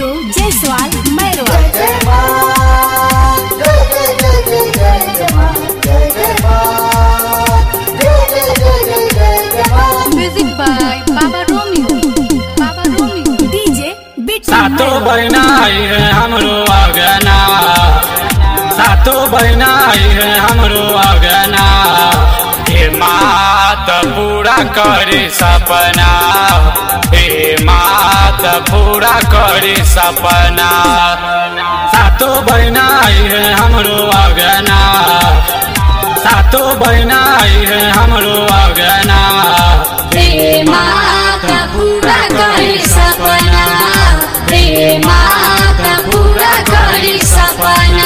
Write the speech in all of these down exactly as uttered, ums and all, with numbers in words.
Bittu Jaiswal Mairwa. Music by Baba Romeo, Baba Romeo DJ Bittu. सातो बहना है हमरो अगना, सातो बहना है हमरो अगना, हे मात पूरा करे सपना, हे मात पूरा करे सपना। सातो बहना है हमरो अगना, सातो बहना है हमरो अगना, हे माता पूरा करे सपना, हे माता पूरा करे सपना।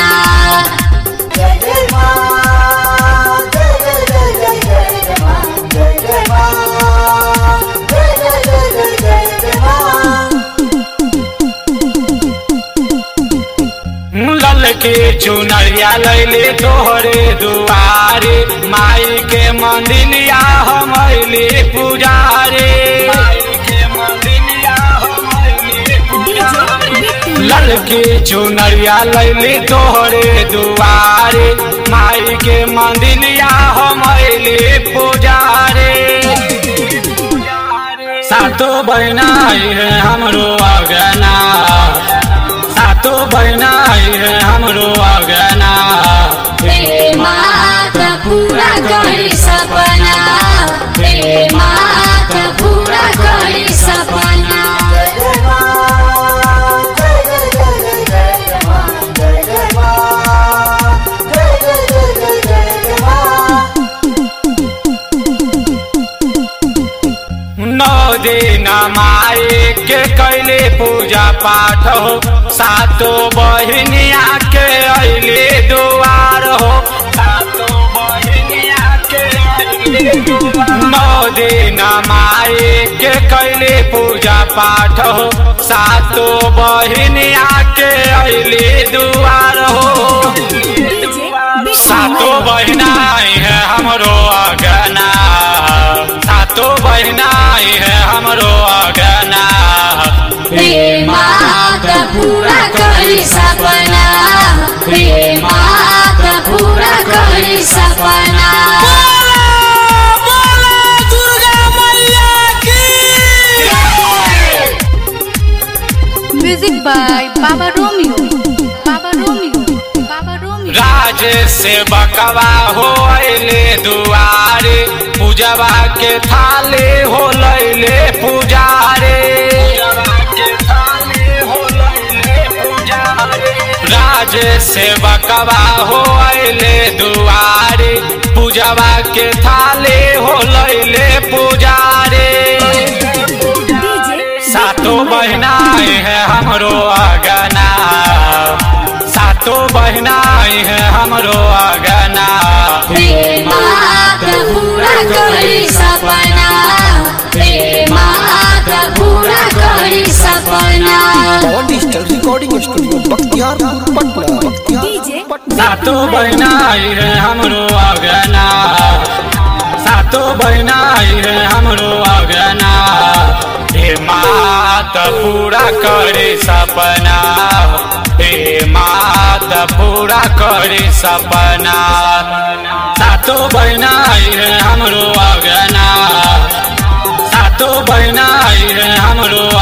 ललके चुनरिया लैले तोहरे दुआरे, माई के मंदिलिया हम अइले पुजारे, माई के मंदिलिया हम अइले पुजारे। ललके चुनरिया लैले तोहरे दुआरे, माई के मंदिलिया हम अइले पुजारे। सातो बहना है हमरो अगना, सातो बहना है हमरो अगना, हे माता पूरा करे सपना, हे माता पूरा करे सपना। नौ दिन माई के कैले पूजा पाठ हो, सातो बहनिया के अइले दुआर हो, सातो बहनिया के अइले दुआर। नौ दिन माई के कैले पूजा पाठ हो, सातो बहनिया के अइले दुआर हो। सातो बहना है हमरो अगना, सातो बहना है हमरो अगना, हे माता पूरा करे सपना, हे माता पूरा करे सपना। Music by Baba Romeo, Baba Romeo, Baba Romeo. राज से बकवा हो अइले दुआरे, पूजवा के थाले हो लैले पुजारे, राज से बकवा हो अइले दुआरे, पूजवा के थाले हो लैले पुजारे। सातो बहना है हमरो अगना, सातो बहना है हमरो अगना, हे माता पूरा करे सपना, हे माता पूरा करे सपना। Digital recording studio Bakhtiyarpur Patna, Bakhtiyarpur Patna. सातो बहना है हमरो अगना, सातो बहना है हमरो अगना, हे मात पूरा करे सपना, हे मात पूरा करे सपना। सातो बहना है हमरो अगना, सातो बहना है हमरो